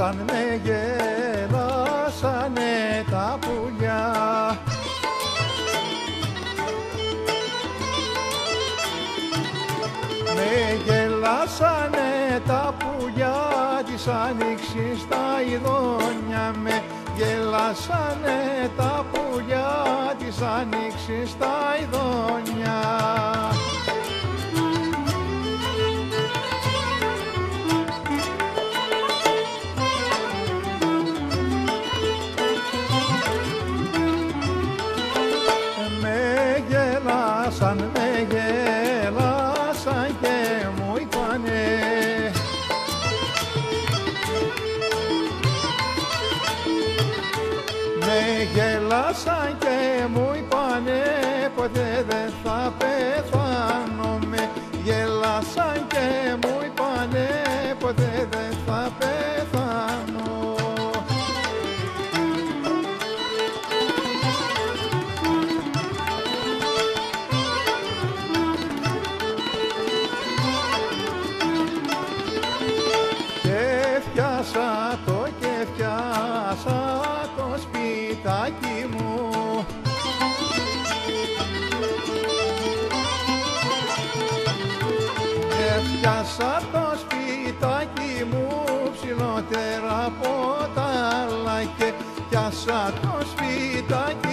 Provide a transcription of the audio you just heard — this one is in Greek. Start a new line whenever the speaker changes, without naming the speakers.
γέλασαν, με γέλασανε τα πουλιά. Με γελάσανε τα πουλιά της άνοιξης στα ειδόνια. Με γελάσανε τα πουλιά της άνοιξης στα ειδόνια. Με γελάσαν και μου είπανε, με γελάσαν και μου είπανε, ποτέ δεν θα πεθάνω. Με γελάσαν και μου είπανε, ποτέ δεν θα πεθάνω. Πιάσα το σπιτάκι μου. Πιάσα το σπιτάκι μου ψηλότερα από τα άλλα και πιάσα το σπιτάκι